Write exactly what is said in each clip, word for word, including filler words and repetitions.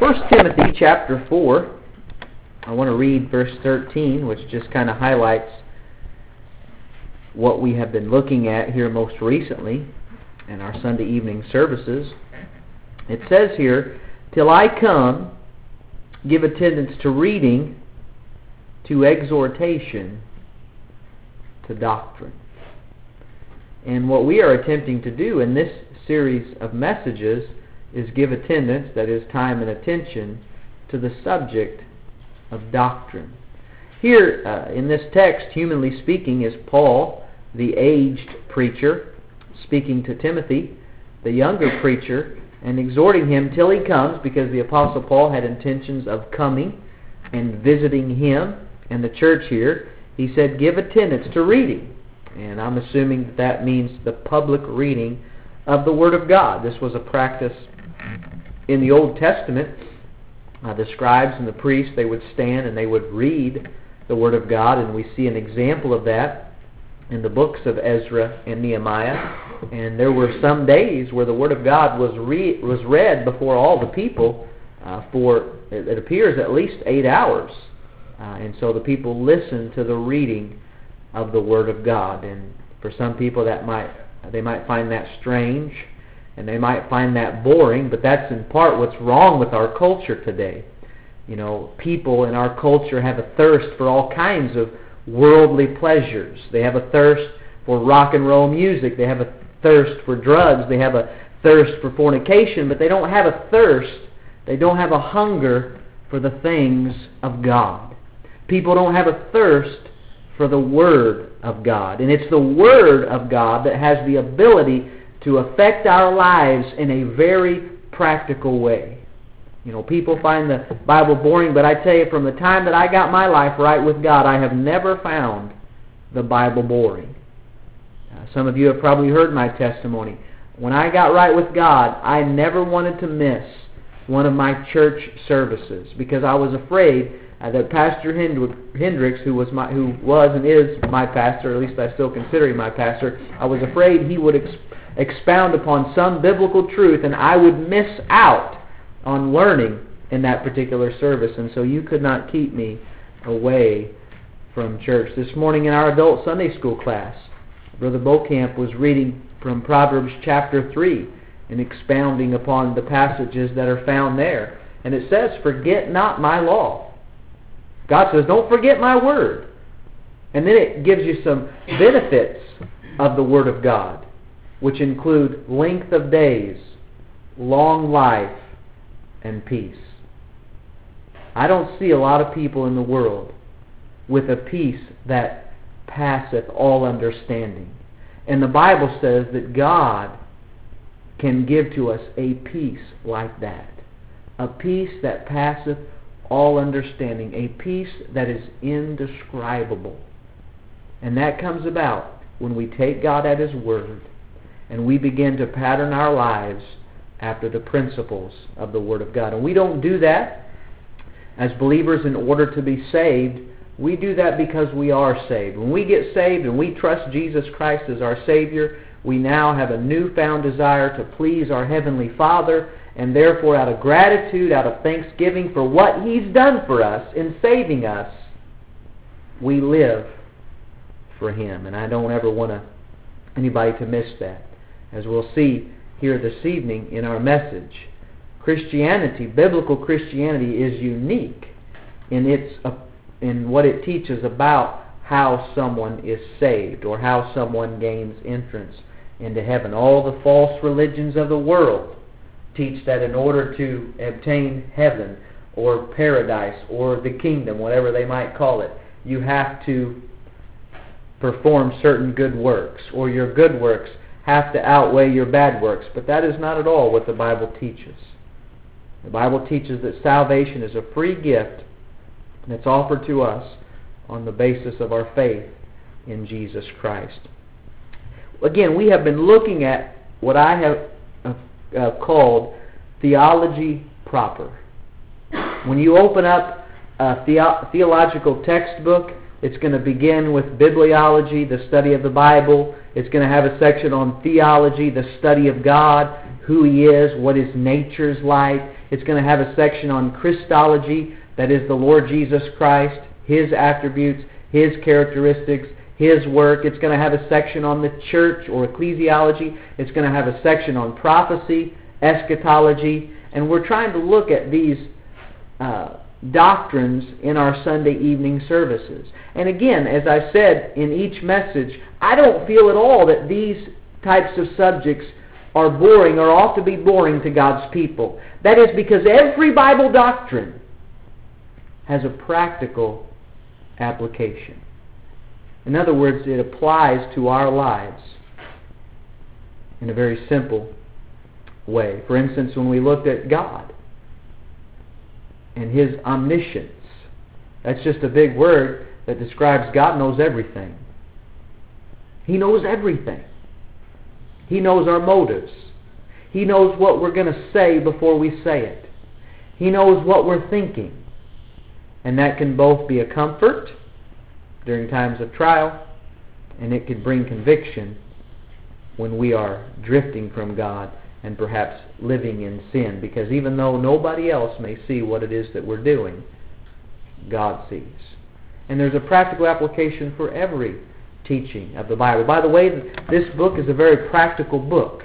First Timothy chapter four, I want to read verse thirteen, which just kind of highlights what we have been looking at here most recently in our Sunday evening services. It says here, "Till I come, give attendance to reading, to exhortation, to doctrine." And what we are attempting to do in this series of messages is give attendance, that is time and attention, to the subject of doctrine. Here uh, in this text, humanly speaking, is Paul, the aged preacher, speaking to Timothy, the younger preacher, and exhorting him till he comes, because the Apostle Paul had intentions of coming and visiting him and the church here. He said, give attendance to reading. And I'm assuming that that means the public reading of the Word of God. This was a practice in the Old Testament. Uh, the scribes and the priests, they would stand and they would read the Word of God, and we see an example of that in the books of Ezra and Nehemiah. And there were some days where the Word of God was re- was read before all the people uh, for, it, it appears, at least eight hours. Uh, and so the people listened to the reading of the Word of God. And for some people that might they might find that strange, and they might find that boring, but that's in part what's wrong with our culture today. You know, people in our culture have a thirst for all kinds of worldly pleasures. They have a thirst for rock and roll music. They have a thirst for drugs. They have a thirst for fornication, but they don't have a thirst. They don't have a hunger for the things of God. People don't have a thirst for the Word of God. And it's the Word of God that has the ability to affect our lives in a very practical way. You know, people find the Bible boring, but I tell you, from the time that I got my life right with God, I have never found the Bible boring. Uh, some of you have probably heard my testimony. When I got right with God, I never wanted to miss one of my church services because I was afraid uh, that Pastor Hendricks, who was my, who was and is my pastor, at least I still consider him my pastor, I was afraid he would ex- expound upon some biblical truth and I would miss out on learning in that particular service. And so you could not keep me away from church. This morning in our adult Sunday school class, Brother Beaucamp was reading from Proverbs chapter three and expounding upon the passages that are found there. And it says, forget not my law. God says, don't forget my word. And then it gives you some benefits of the Word of God, which include length of days, long life, and peace. I don't see a lot of people in the world with a peace that passeth all understanding. And the Bible says that God can give to us a peace like that. A peace that passeth all understanding. A peace that is indescribable. And that comes about when we take God at His Word and we begin to pattern our lives after the principles of the Word of God. And we don't do that as believers in order to be saved. We do that because we are saved. When we get saved and we trust Jesus Christ as our Savior, we now have a newfound desire to please our Heavenly Father, and therefore out of gratitude, out of thanksgiving for what He's done for us in saving us, we live for Him. And I don't ever want to, anybody to miss that. As we'll see here this evening in our message, Christianity, biblical Christianity, is unique in its uh, in what it teaches about how someone is saved or how someone gains entrance into heaven. All the false religions of the world teach that in order to obtain heaven or paradise or the kingdom, whatever they might call it, you have to perform certain good works, or your good works have to outweigh your bad works. But that is not at all what the Bible teaches. The Bible teaches that salvation is a free gift that's offered to us on the basis of our faith in Jesus Christ. Again, we have been looking at what I have uh, uh, called theology proper. When you open up a theo- theological textbook, it's going to begin with bibliology, the study of the Bible. It's going to have a section on theology, the study of God. who He is, what His nature's like. It's going to have a section on Christology, that is the Lord Jesus Christ, His attributes, His characteristics, His work. It's going to have a section on the church or ecclesiology. It's going to have a section on prophecy, eschatology, and we're trying to look at these uh, doctrines in our Sunday evening services. And again, as I said in each message, I don't feel at all that these types of subjects are boring or ought to be boring to God's people. That is because every Bible doctrine has a practical application. In other words, it applies to our lives in a very simple way. For instance, when we looked at God and His omniscience, that's just a big word that describes God knows everything. He knows everything. He knows our motives. He knows what we're going to say before we say it. He knows what we're thinking. And that can both be a comfort during times of trial, and it can bring conviction when we are drifting from God and perhaps living in sin. Because even though nobody else may see what it is that we're doing, God sees. And there's a practical application for every teaching of the Bible. By the way, this book is a very practical book.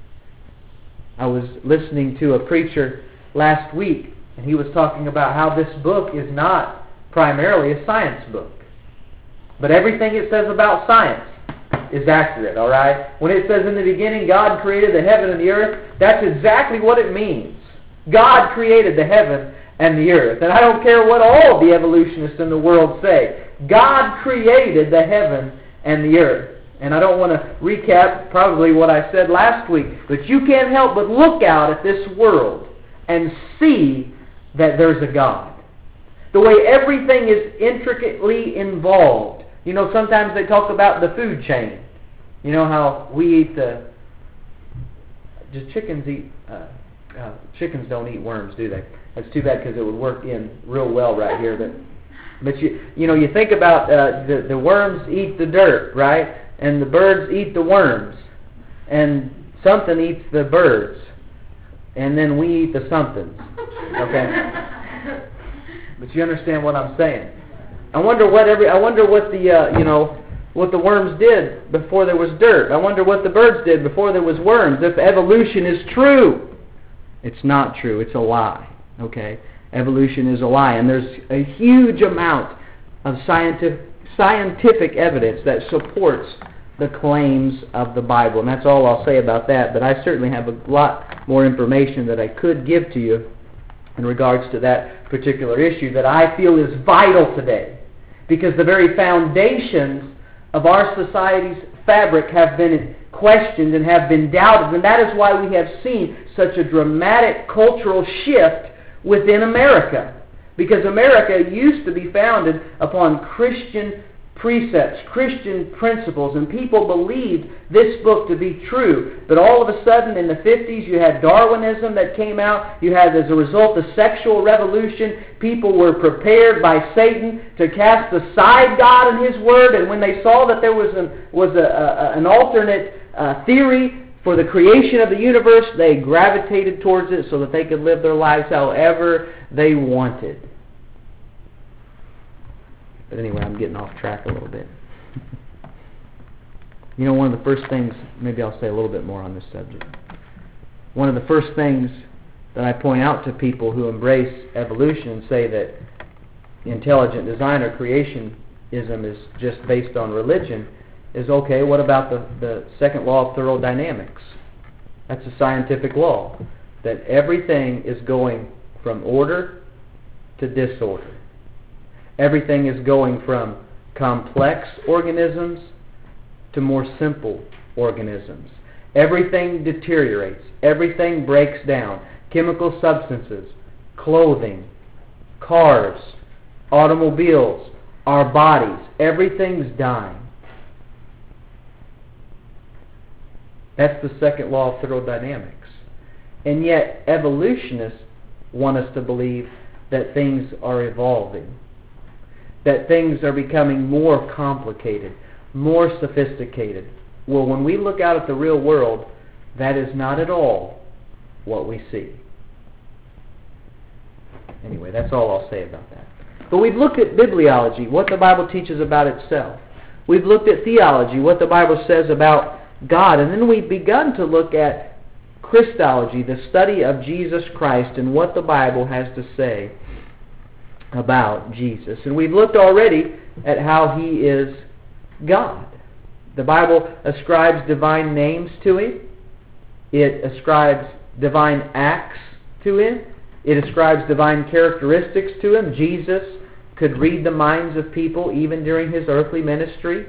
I was listening to a preacher last week, and he was talking about how this book is not primarily a science book. But everything it says about science is accurate, all right? When it says in the beginning, God created the heaven and the earth, that's exactly what it means. God created the heaven and the earth. And I don't care what all the evolutionists in the world say. God created the heaven and the earth. And I don't want to recap probably what I said last week, but you can't help but look out at this world and see that there's a God. The way everything is intricately involved. You know, sometimes they talk about the food chain. You know how we eat the... Just chickens eat... Uh, uh, chickens don't eat worms, do they? That's too bad because it would work in real well right here. But but you you know, you think about uh, the, the worms eat the dirt, right? And the birds eat the worms. And something eats the birds. And then we eat the somethings. Okay? But you understand what I'm saying. I wonder what every I wonder what the uh, you know what the worms did before there was dirt. I wonder what the birds did before there was worms. If evolution is true, it's not true. It's a lie. Okay, evolution is a lie, and there's a huge amount of scientific scientific evidence that supports the claims of the Bible, and that's all I'll say about that. But I certainly have a lot more information that I could give to you in regards to that particular issue that I feel is vital today. Because the very foundations of our society's fabric have been questioned and have been doubted. And that is why we have seen such a dramatic cultural shift within America. Because America used to be founded upon Christian precepts, Christian principles, and people believed this book to be true. But all of a sudden in the fifties you had Darwinism that came out. You had, as a result, the sexual revolution. People were prepared by Satan to cast aside God and His Word, and when they saw that there was an, was a, a, an alternate uh, theory for the creation of the universe, they gravitated towards it so that they could live their lives however they wanted. But anyway, I'm getting off track a little bit. You know, one of the first things, maybe I'll say a little bit more on this subject. One of the first things that I point out to people who embrace evolution and say that intelligent design or creationism is just based on religion is, okay, what about the, the second law of thermodynamics? That's a scientific law, that everything is going from order to disorder. Everything is going from complex organisms to more simple organisms. Everything deteriorates. Everything breaks down. Chemical substances, clothing, cars, automobiles, our bodies, everything's dying. That's the second law of thermodynamics. And yet evolutionists want us to believe that things are evolving, that things are becoming more complicated, more sophisticated. Well, when we look out at the real world, that is not at all what we see. Anyway, that's all I'll say about that. But we've looked at bibliology, what the Bible teaches about itself. We've looked at theology, what the Bible says about God. And then we've begun to look at Christology, the study of Jesus Christ and what the Bible has to say about Jesus. And we've looked already at how He is God. The Bible ascribes divine names to Him. It ascribes divine acts to Him. It ascribes divine characteristics to Him. Jesus could read the minds of people even during His earthly ministry.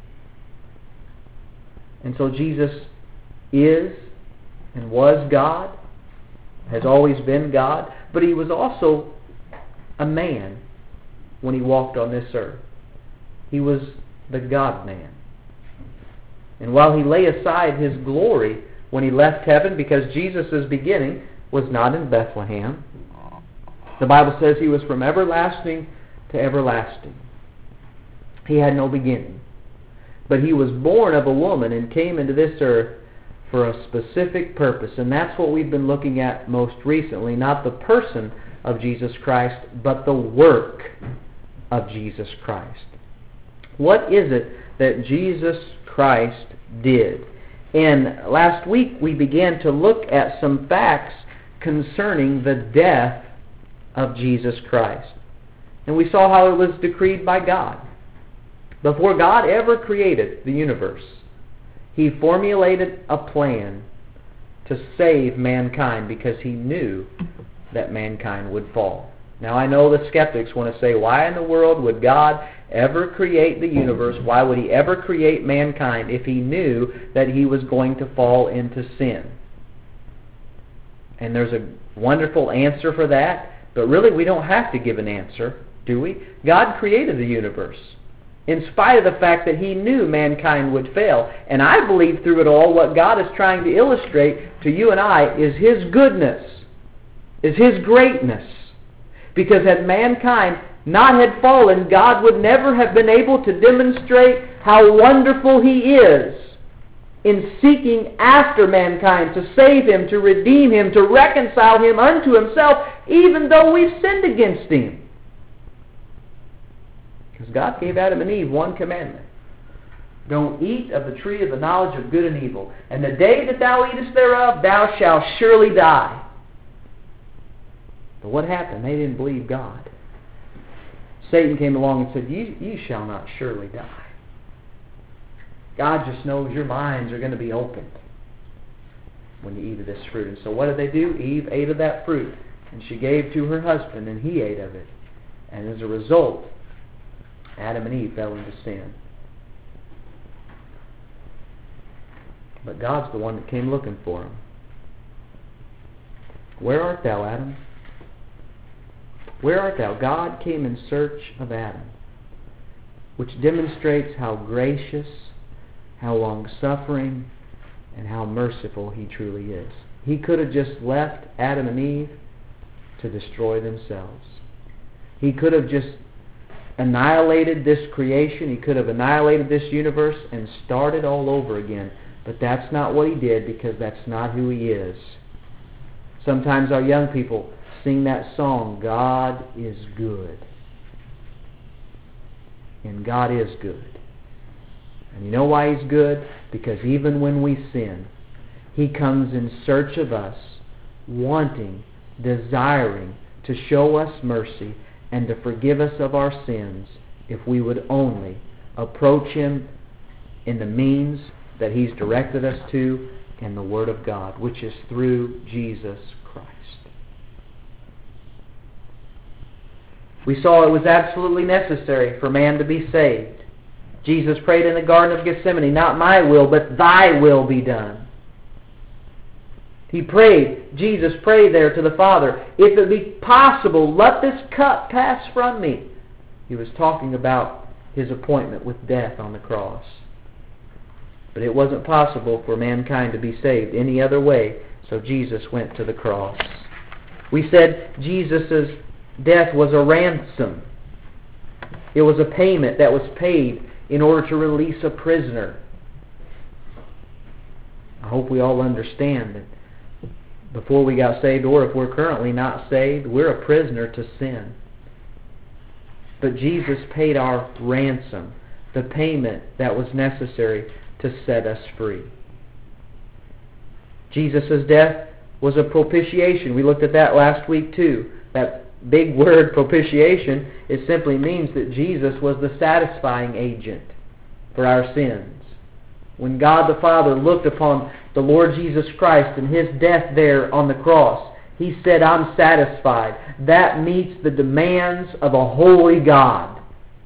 And so Jesus is and was God, has always been God, but He was also a man when He walked on this earth. He was the God-man. And while He lay aside His glory when He left heaven, because Jesus' beginning was not in Bethlehem, the Bible says He was from everlasting to everlasting. He had no beginning. But He was born of a woman and came into this earth for a specific purpose. And that's what we've been looking at most recently. Not the person of Jesus Christ, but the work of Jesus Christ. What is it that Jesus Christ did? And last week we began to look at some facts concerning the death of Jesus Christ. And we saw how it was decreed by God. Before God ever created the universe, He formulated a plan to save mankind because He knew that mankind would fall. Now I know the skeptics want to say, why in the world would God ever create the universe? Why would He ever create mankind if He knew that he was going to fall into sin? And there's a wonderful answer for that, but really we don't have to give an answer, do we? God created the universe in spite of the fact that He knew mankind would fail. And I believe through it all what God is trying to illustrate to you and I is His goodness, is His greatness. Because had mankind not had fallen, God would never have been able to demonstrate how wonderful He is in seeking after mankind, to save him, to redeem him, to reconcile him unto Himself, even though we've sinned against Him. Because God gave Adam and Eve one commandment. Don't eat of the tree of the knowledge of good and evil. And the day that thou eatest thereof, thou shalt surely die. But what happened? They didn't believe God. Satan came along and said, you, you shall not surely die. God just knows your minds are going to be opened when you eat of this fruit. And so what did they do? Eve ate of that fruit. And she gave to her husband, and he ate of it. And as a result, Adam and Eve fell into sin. But God's the one that came looking for them. Where art thou, Adam? Where art thou? God came in search of Adam, which demonstrates how gracious, how long-suffering, and how merciful He truly is. He could have just left Adam and Eve to destroy themselves. He could have just annihilated this creation. He could have annihilated this universe and started all over again. But that's not what He did, because that's not who He is. Sometimes our young people sing that song, God is good. And God is good. And you know why He's good? Because even when we sin, He comes in search of us, wanting, desiring to show us mercy and to forgive us of our sins if we would only approach Him in the means that He's directed us to in the Word of God, which is through Jesus Christ. We saw it was absolutely necessary for man to be saved. Jesus prayed in the Garden of Gethsemane, not my will, but thy will be done. He prayed, Jesus prayed there to the Father, if it be possible, let this cup pass from me. He was talking about His appointment with death on the cross. But it wasn't possible for mankind to be saved any other way, so Jesus went to the cross. We said Jesus' death was a ransom. It was a payment that was paid in order to release a prisoner. I hope we all understand that before we got saved, or if we're currently not saved, we're a prisoner to sin. But Jesus paid our ransom, the payment that was necessary to set us free. Jesus' death was a propitiation. We looked at that last week too. That big word, propitiation, it simply means that Jesus was the satisfying agent for our sins. When God the Father looked upon the Lord Jesus Christ and His death there on the cross, He said, I'm satisfied. That meets the demands of a holy God.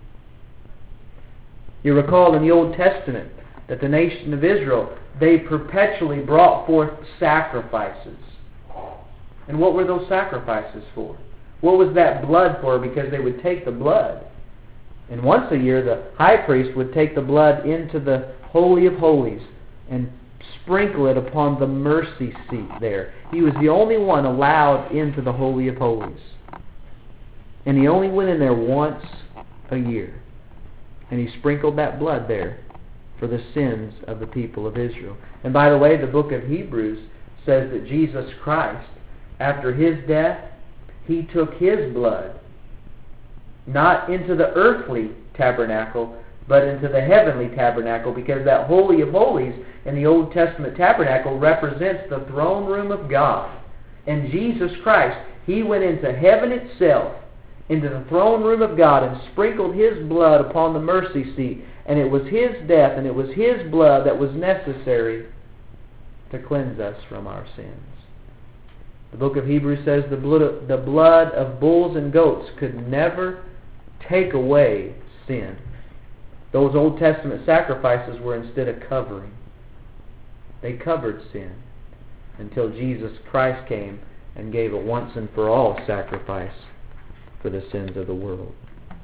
You recall in the Old Testament that the nation of Israel, they perpetually brought forth sacrifices. And what were those sacrifices for? What was that blood for? Because they would take the blood. And once a year, the high priest would take the blood into the Holy of Holies and sprinkle it upon the mercy seat there. He was the only one allowed into the Holy of Holies. And he only went in there once a year. And he sprinkled that blood there for the sins of the people of Israel. And by the way, the book of Hebrews says that Jesus Christ, after His death, He took His blood, not into the earthly tabernacle, but into the heavenly tabernacle, because that Holy of Holies in the Old Testament tabernacle represents the throne room of God. And Jesus Christ, He went into heaven itself, into the throne room of God, and sprinkled His blood upon the mercy seat. And it was His death and it was His blood that was necessary to cleanse us from our sins. The book of Hebrews says the blood of, the blood of bulls and goats could never take away sin. Those Old Testament sacrifices were instead a covering. They covered sin until Jesus Christ came and gave a once and for all sacrifice for the sins of the world.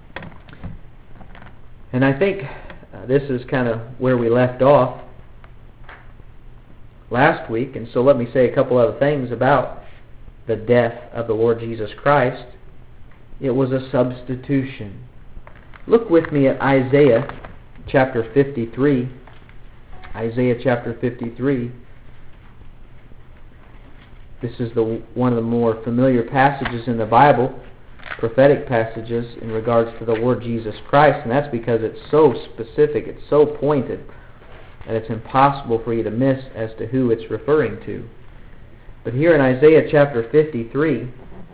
And I think uh, this is kind of where we left off last week. And so let me say a couple other things about the death of the Lord Jesus Christ. It was a substitution. Look with me at Isaiah chapter fifty-three. Isaiah chapter fifty-three. This is the one of the more familiar passages in the Bible, prophetic passages in regards to the Lord Jesus Christ, and that's because it's so specific, it's so pointed, that it's impossible for you to miss as to who it's referring to. But here in Isaiah chapter fifty-three,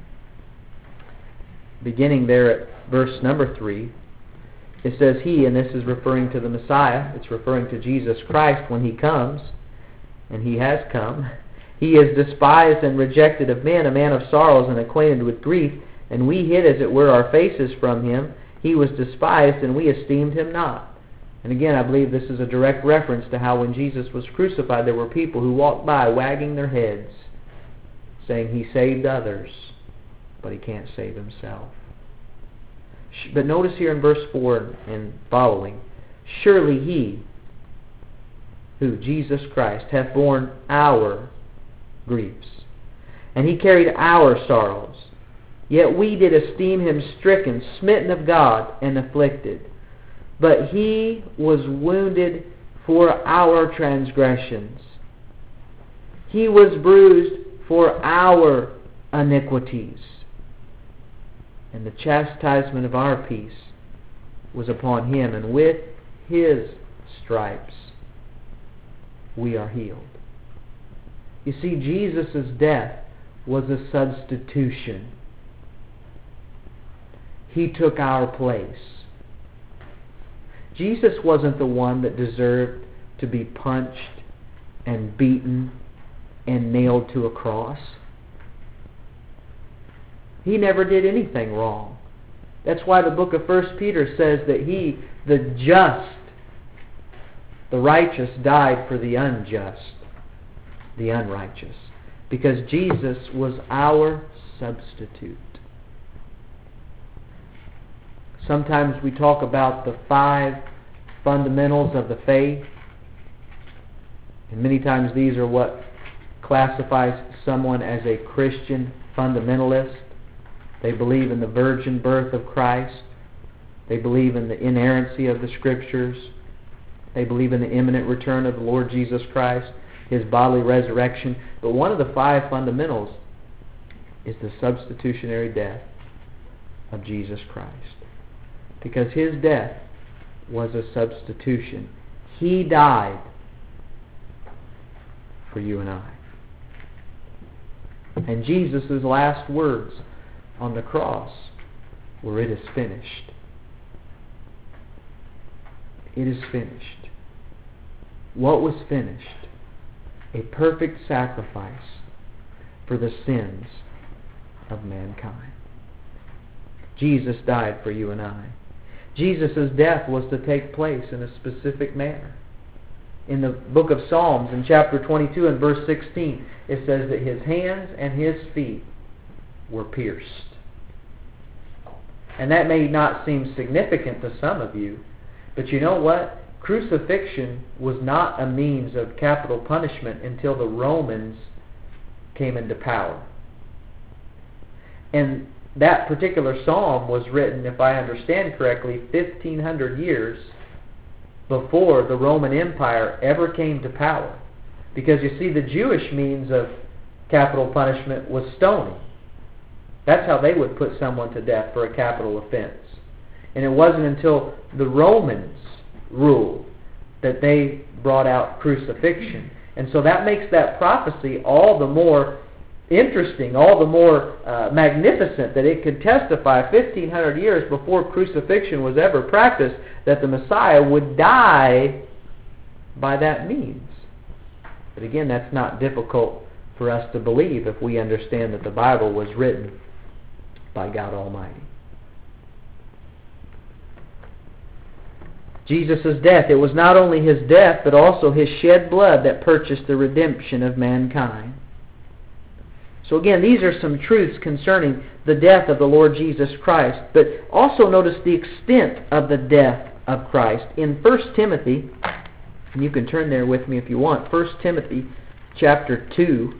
beginning there at verse number three, it says, He, and this is referring to the Messiah, it's referring to Jesus Christ when He comes, and He has come. He is despised and rejected of men, a man of sorrows and acquainted with grief, and we hid as it were our faces from Him. He was despised, and we esteemed Him not. And again, I believe this is a direct reference to how when Jesus was crucified, there were people who walked by wagging their heads, saying He saved others, but He can't save Himself. But notice here in verse four and following, surely He, who, Jesus Christ, hath borne our griefs, and He carried our sorrows. Yet we did esteem Him stricken, smitten of God, and afflicted. But He was wounded for our transgressions. He was bruised for our iniquities. And the chastisement of our peace was upon Him, and with His stripes we are healed. You see, Jesus' death was a substitution. He took our place. Jesus wasn't the one that deserved to be punched and beaten and nailed to a cross. He never did anything wrong. That's why the book of First Peter says that He, the just, the righteous, died for the unjust, the unrighteous. Because Jesus was our substitute. Sometimes we talk about the five fundamentals of the faith. And many times these are what classifies someone as a Christian fundamentalist. They believe in the virgin birth of Christ. They believe in the inerrancy of the Scriptures. They believe in the imminent return of the Lord Jesus Christ. His bodily resurrection. But one of the five fundamentals is the substitutionary death of Jesus Christ. Because His death was a substitution. He died for you and I. And Jesus' last words on the cross were, "It is finished." It is finished. What was finished? A perfect sacrifice for the sins of mankind. Jesus died for you and I. Jesus' death was to take place in a specific manner. In the book of Psalms, in chapter twenty-two and verse sixteen, it says that His hands and His feet were pierced. And that may not seem significant to some of you, but you know what? Crucifixion was not a means of capital punishment until the Romans came into power. And that particular psalm was written, if I understand correctly, fifteen hundred years before the Roman Empire ever came to power. Because you see, the Jewish means of capital punishment was stoning. That's how they would put someone to death for a capital offense. And it wasn't until the Romans ruled that they brought out crucifixion. And so that makes that prophecy all the more interesting, all the more uh, magnificent, that it could testify fifteen hundred years before crucifixion was ever practiced that the Messiah would die by that means. But again, that's not difficult for us to believe if we understand that the Bible was written by God Almighty. Jesus' death, it was not only His death, but also His shed blood that purchased the redemption of mankind. So again, these are some truths concerning the death of the Lord Jesus Christ. But also notice the extent of the death of Christ. In First Timothy, and you can turn there with me if you want, First Timothy chapter two.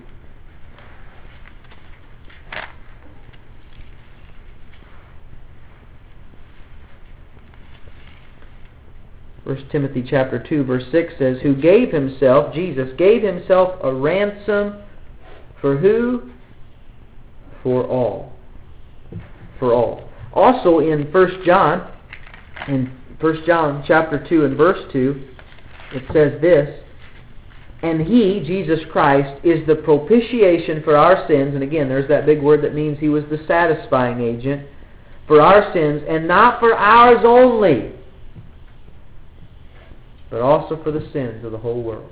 First Timothy chapter two, verse six says, "Who gave Himself," Jesus, "gave Himself a ransom for who? For all." For all. Also in First John, in First John chapter two and verse two, it says this, "And He," Jesus Christ, "is the propitiation for our sins." And again, there's that big word that means He was the satisfying agent for our sins, and not for ours only, but also for the sins of the whole world.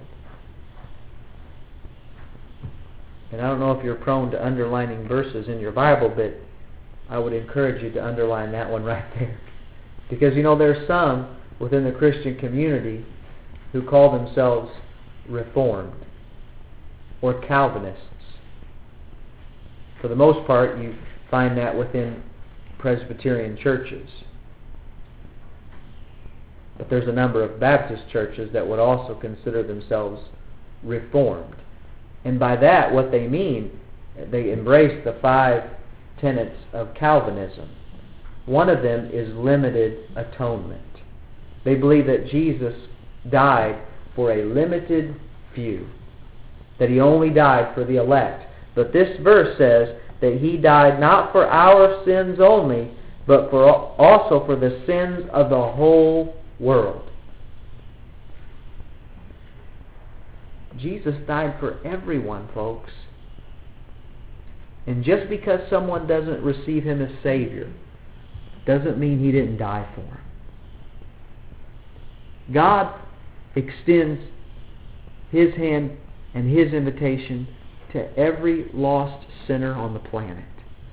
And I don't know if you're prone to underlining verses in your Bible, but I would encourage you to underline that one right there. Because, you know, there's some within the Christian community who call themselves Reformed or Calvinists. For the most part, you find that within Presbyterian churches. But there's a number of Baptist churches that would also consider themselves Reformed. And by that, what they mean, they embrace the five tenets of Calvinism. One of them is limited atonement. They believe that Jesus died for a limited few, that He only died for the elect. But this verse says that He died not for our sins only, but for also for the sins of the whole world. Jesus died for everyone, folks. And just because someone doesn't receive Him as Savior doesn't mean He didn't die for them. God extends His hand and His invitation to every lost sinner on the planet.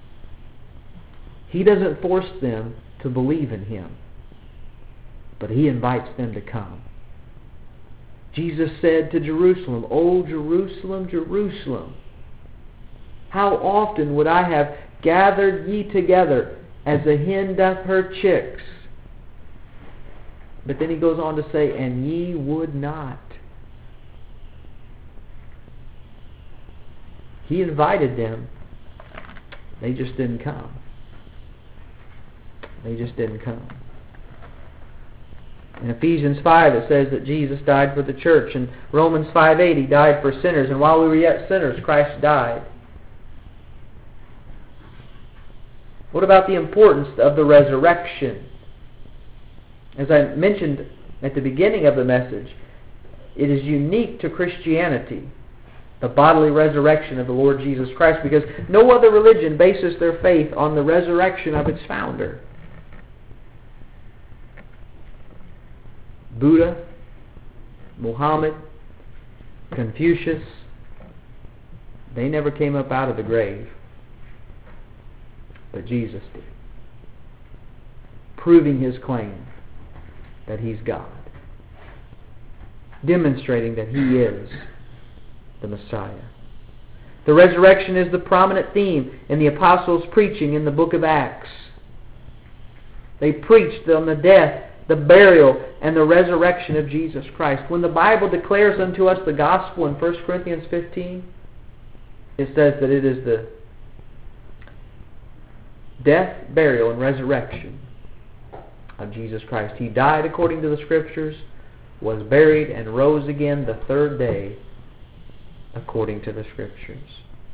He doesn't force them to believe in Him, but He invites them to come. Jesus said to Jerusalem, "O Jerusalem, Jerusalem, how often would I have gathered ye together as a hen doth her chicks?" But then He goes on to say, "And ye would not." He invited them. They just didn't come. They just didn't come. In Ephesians five it says that Jesus died for the church. In Romans five eight He died for sinners. And while we were yet sinners, Christ died. What about the importance of the resurrection? As I mentioned at the beginning of the message, it is unique to Christianity, the bodily resurrection of the Lord Jesus Christ, because no other religion bases their faith on the resurrection of its founder. Buddha, Muhammad, Confucius, they never came up out of the grave. But Jesus did, proving His claim that He's God, demonstrating that He is the Messiah. The resurrection is the prominent theme in the apostles' preaching in the book of Acts. They preached on the death, the burial, and the resurrection of Jesus Christ. When the Bible declares unto us the gospel in First Corinthians fifteen, it says that it is the death, burial, and resurrection of Jesus Christ. He died according to the Scriptures, was buried, and rose again the third day according to the Scriptures.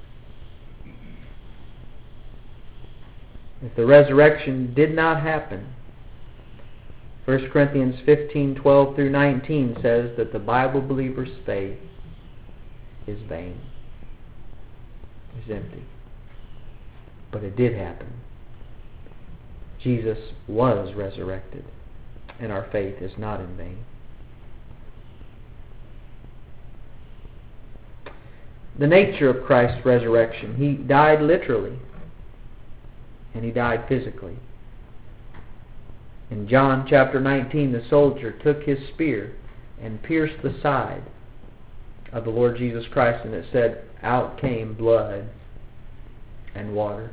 If the resurrection did not happen, First Corinthians fifteen twelve through nineteen says that the Bible believer's faith is vain, is empty. But it did happen. Jesus was resurrected, and our faith is not in vain. The nature of Christ's resurrection. He died literally, and He died physically. In John chapter nineteen, the soldier took his spear and pierced the side of the Lord Jesus Christ, and it said, out came blood and water.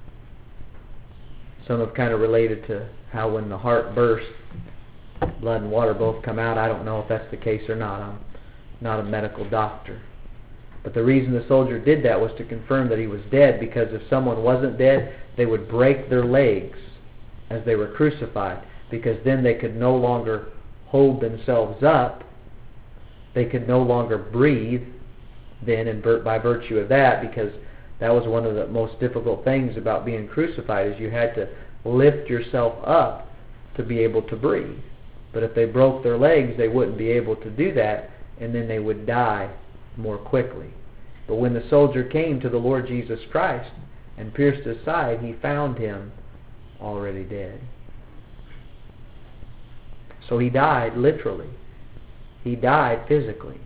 Some have kind of related to how when the heart bursts, blood and water both come out. I don't know if that's the case or not. I'm not a medical doctor. But the reason the soldier did that was to confirm that he was dead, because if someone wasn't dead, they would break their legs as they were crucified, because then they could no longer hold themselves up. They could no longer breathe then, and by virtue of that, because that was one of the most difficult things about being crucified, is you had to lift yourself up to be able to breathe. But if they broke their legs, they wouldn't be able to do that, and then they would die more quickly. But when the soldier came to the Lord Jesus Christ and pierced His side, he found Him already dead. So He died literally. He died physically.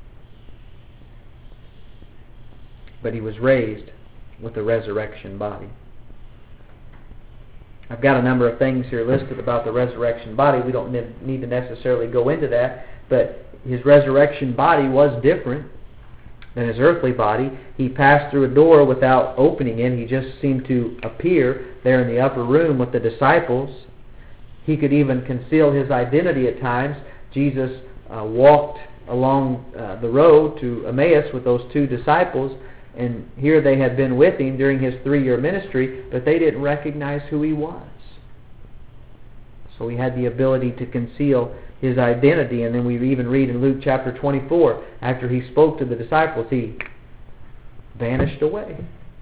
But He was raised with a resurrection body. I've got a number of things here listed about the resurrection body. We don't need to necessarily go into that, but His resurrection body was different than His earthly body. He passed through a door without opening it. He just seemed to appear there in the upper room with the disciples. He could even conceal His identity at times. Jesus uh, walked along uh, the road to Emmaus with those two disciples, and here they had been with Him during His three-year ministry, but they didn't recognize who He was. So He had the ability to conceal His identity. And then we even read in Luke chapter twenty-four, after He spoke to the disciples, He vanished away.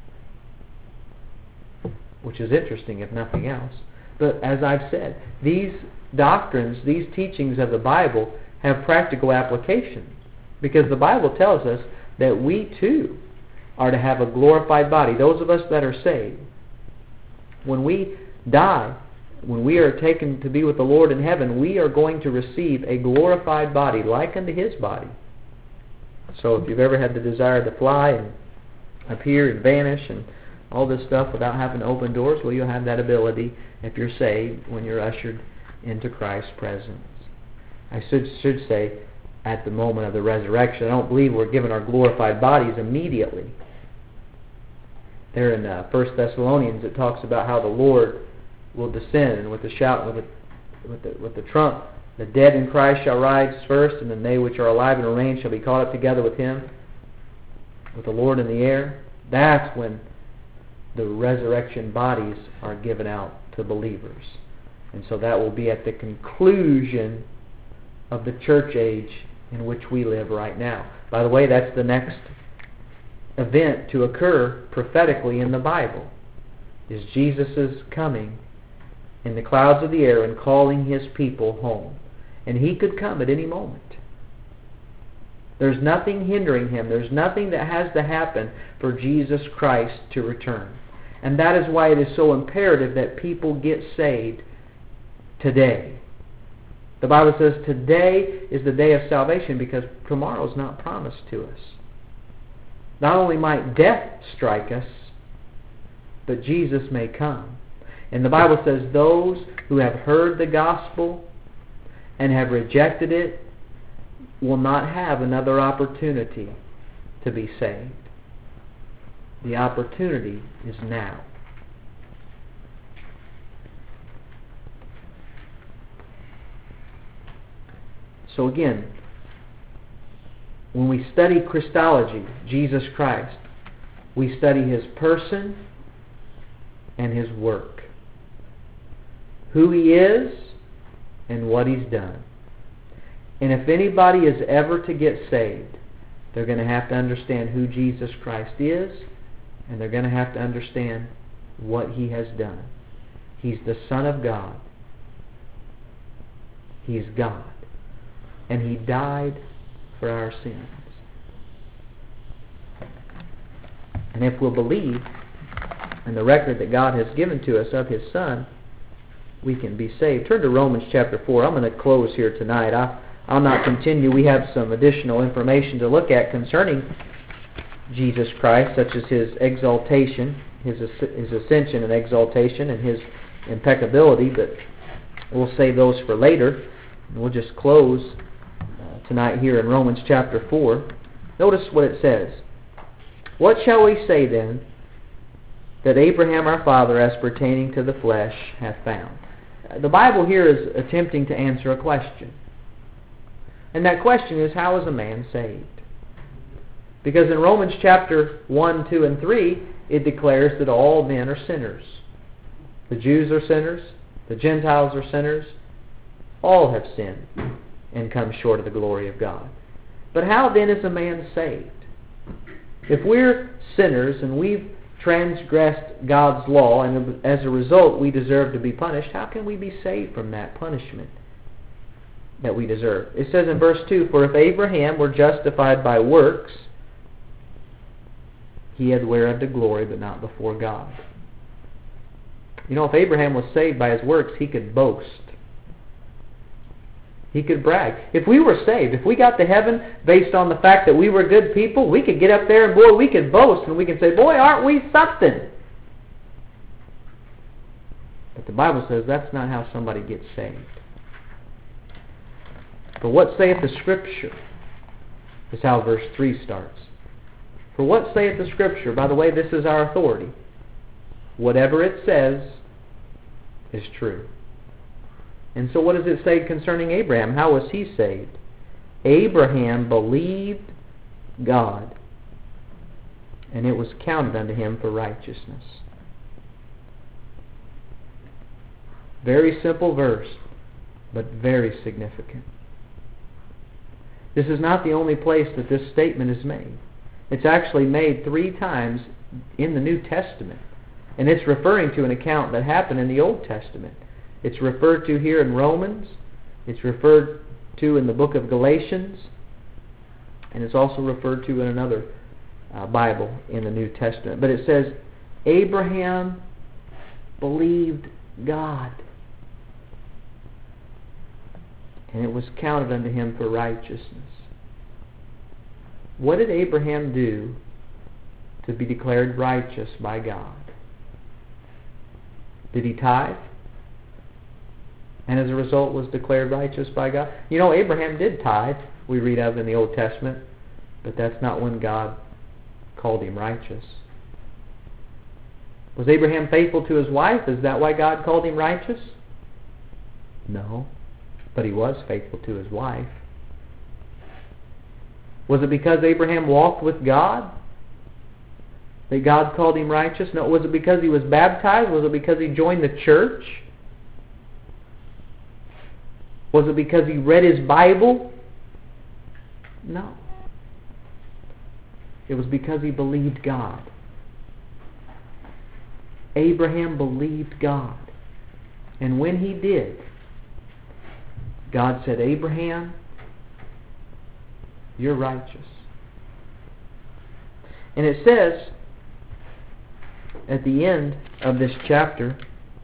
Which is interesting, if nothing else. But as I've said, these doctrines, these teachings of the Bible have practical application. Because the Bible tells us that we too are to have a glorified body. Those of us that are saved, when we die, when we are taken to be with the Lord in heaven, we are going to receive a glorified body like unto His body. So if you've ever had the desire to fly and appear and vanish and all this stuff without having to open doors, well, you'll have that ability if you're saved when you're ushered into Christ's presence. I should, should say, at the moment of the resurrection, I don't believe we're given our glorified bodies immediately. There in uh, First Thessalonians, it talks about how the Lord will descend, and with the shout, with the, with the, with the trump, the dead in Christ shall rise first, and then they which are alive and remain shall be caught up together with Him, with the Lord in the air. That's when the resurrection bodies are given out to believers. And so that will be at the conclusion of the church age in which we live right now. By the way, that's the next event to occur prophetically in the Bible, is Jesus' coming in the clouds of the air and calling His people home. And He could come at any moment. There's nothing hindering Him. There's nothing that has to happen for Jesus Christ to return. And that is why it is so imperative that people get saved today. The Bible says today is the day of salvation, because tomorrow is not promised to us. Not only might death strike us, but Jesus may come. And the Bible says those who have heard the gospel and have rejected it will not have another opportunity to be saved. The opportunity is now. So again, when we study Christology, Jesus Christ, we study His person and His work. Who He is and what He's done. And if anybody is ever to get saved, they're going to have to understand who Jesus Christ is, and they're going to have to understand what He has done. He's the Son of God. He's God. And He died for our sins. And if we'll believe in the record that God has given to us of His Son, we can be saved. Turn to Romans chapter four. I'm going to close here tonight. I, I'll not continue. We have some additional information to look at concerning Jesus Christ, such as His exaltation, His, his ascension and exaltation, and His impeccability, but we'll save those for later. And we'll just close uh, tonight here in Romans chapter four. Notice what it says. What shall we say then that Abraham our father, as pertaining to the flesh, hath found? The Bible here is attempting to answer a question. And that question is, how is a man saved? Because in Romans chapter one, two, and three, it declares that all men are sinners. The Jews are sinners. The Gentiles are sinners. All have sinned and come short of the glory of God. But how then is a man saved? If we're sinners and we've transgressed God's law, and as a result we deserve to be punished, how can we be saved from that punishment that we deserve? It says in verse two, for if Abraham were justified by works, he had whereof to glory, but not before God. You know, if Abraham was saved by his works, he could boast. He could brag. If we were saved, if we got to heaven based on the fact that we were good people, we could get up there and boy, we could boast and we could say, boy, aren't we something? But the Bible says that's not how somebody gets saved. For what saith the Scripture? Is how verse three starts. For what saith the Scripture? By the way, this is our authority. Whatever it says is true. And so what does it say concerning Abraham? How was he saved? Abraham believed God, and it was counted unto him for righteousness. Very simple verse, but very significant. This is not the only place that this statement is made. It's actually made three times in the New Testament. And it's referring to an account that happened in the Old Testament. It's referred to here in Romans. It's referred to in the book of Galatians. And it's also referred to in another uh, Bible in the New Testament. But it says, Abraham believed God, and it was counted unto him for righteousness. What did Abraham do to be declared righteous by God? Did he tithe? And as a result was declared righteous by God? You know, Abraham did tithe, we read of in the Old Testament, but that's not when God called him righteous. Was Abraham faithful to his wife? Is that why God called him righteous? No, but he was faithful to his wife. Was it because Abraham walked with God that God called him righteous? No. Was it because he was baptized? Was it because he joined the church? Was it because he read his Bible? No. It was because he believed God. Abraham believed God. And when he did, God said, Abraham, you're righteous. And it says at the end of this chapter,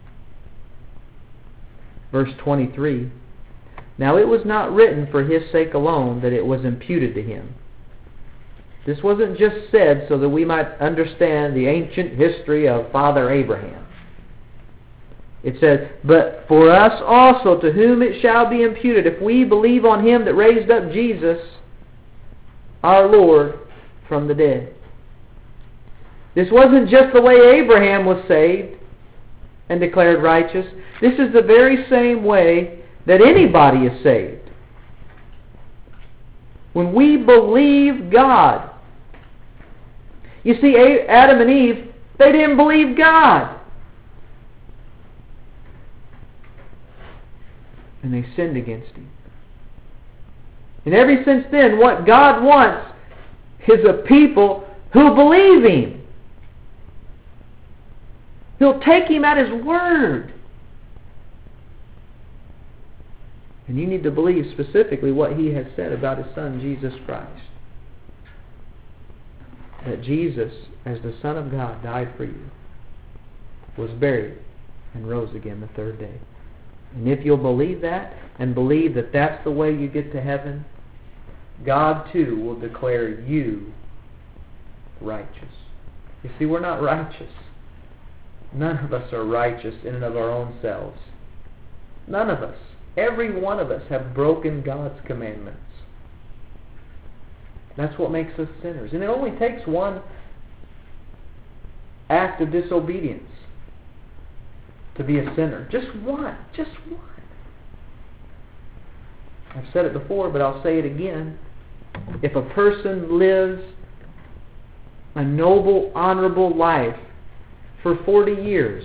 verse twenty-three, now it was not written for his sake alone that it was imputed to him. This wasn't just said so that we might understand the ancient history of Father Abraham. It says, but for us also, to whom it shall be imputed, if we believe on him that raised up Jesus, our Lord, from the dead. This wasn't just the way Abraham was saved and declared righteous. This is the very same way that anybody is saved. When we believe God. You see, Adam and Eve, they didn't believe God. And they sinned against him. And ever since then, what God wants is a people who believe him. Who'll take him at his word. And you need to believe specifically what he has said about his Son, Jesus Christ. That Jesus, as the Son of God, died for you, was buried, and rose again the third day. And if you'll believe that, and believe that that's the way you get to heaven, God too will declare you righteous. You see, we're not righteous. None of us are righteous in and of our own selves. None of us. Every one of us have broken God's commandments. That's what makes us sinners. And it only takes one act of disobedience to be a sinner. Just one. Just one. I've said it before, but I'll say it again. If a person lives a noble, honorable life for forty years,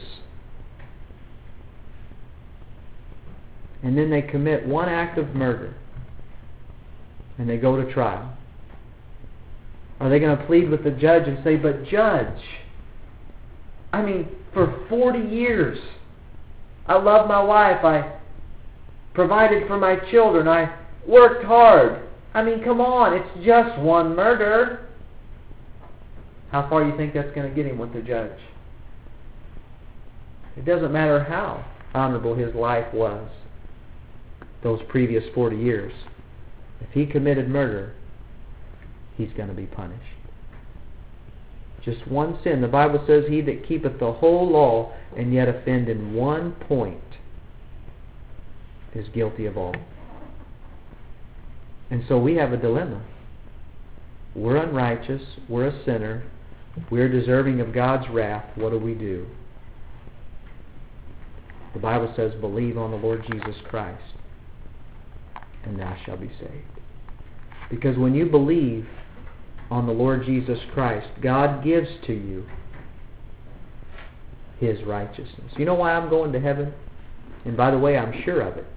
and then they commit one act of murder, and they go to trial, are they going to plead with the judge and say, but judge, I mean, for forty years, I loved my wife, I provided for my children, I worked hard. I mean, come on, it's just one murder. How far do you think that's going to get him with the judge? It doesn't matter how honorable his life was those previous forty years. If he committed murder, he's going to be punished. Just one sin. The Bible says, he that keepeth the whole law and yet offend in one point is guilty of all. And so we have a dilemma. We're unrighteous. We're a sinner. We're deserving of God's wrath. What do we do? The Bible says, believe on the Lord Jesus Christ, and thou shalt be saved. Because when you believe on the Lord Jesus Christ, God gives to you his righteousness. You know why I'm going to heaven? And by the way, I'm sure of it.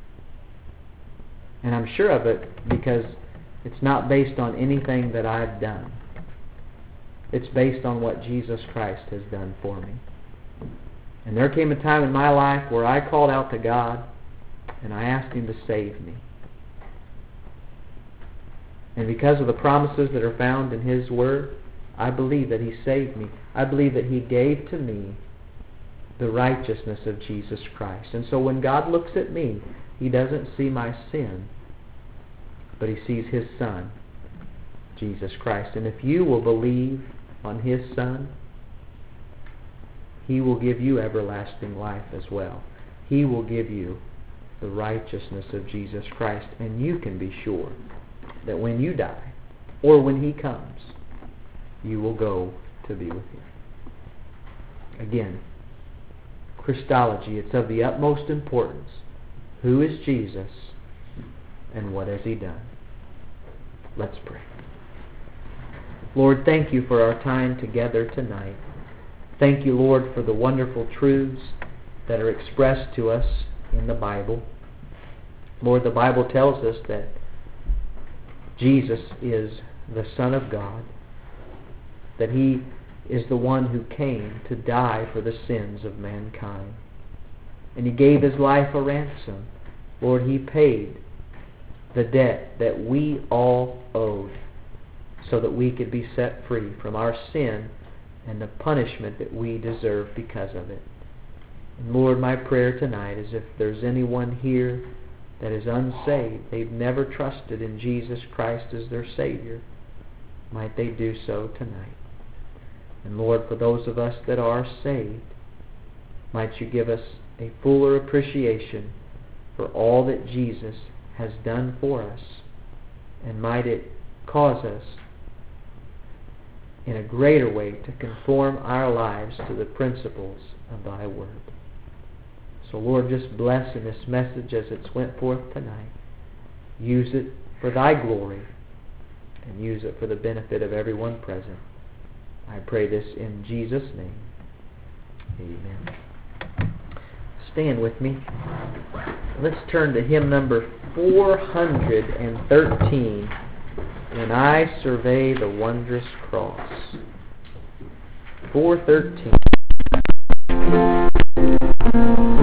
And I'm sure of it because it's not based on anything that I've done. It's based on what Jesus Christ has done for me. And there came a time in my life where I called out to God and I asked him to save me. And because of the promises that are found in his word, I believe that he saved me. I believe that he gave to me the righteousness of Jesus Christ. And so when God looks at me, he doesn't see my sin, but he sees his Son, Jesus Christ. And if you will believe on his Son, he will give you everlasting life as well. He will give you the righteousness of Jesus Christ. And you can be sure that when you die, or when he comes, you will go to be with him. Again, Christology, it's of the utmost importance. Who is Jesus, and what has he done? Let's pray. Lord, thank you for our time together tonight. Thank you, Lord, for the wonderful truths that are expressed to us in the Bible. Lord, the Bible tells us that Jesus is the Son of God, that He is the one who came to die for the sins of mankind. And He gave His life a ransom. Lord, He paid the debt that we all owed so that we could be set free from our sin and the punishment that we deserve because of it. And Lord, my prayer tonight is if there's anyone here that is unsaved, they've never trusted in Jesus Christ as their Savior, might they do so tonight. And Lord, for those of us that are saved, might You give us a fuller appreciation for all that Jesus has done for us, and might it cause us in a greater way to conform our lives to the principles of Thy Word. So Lord, just bless in this message as it's went forth tonight. Use it for Thy glory, and use it for the benefit of everyone present. I pray this in Jesus' name. Amen. Stand with me. Let's turn to hymn number four hundred thirteen, When I Survey the Wondrous Cross. four thirteen.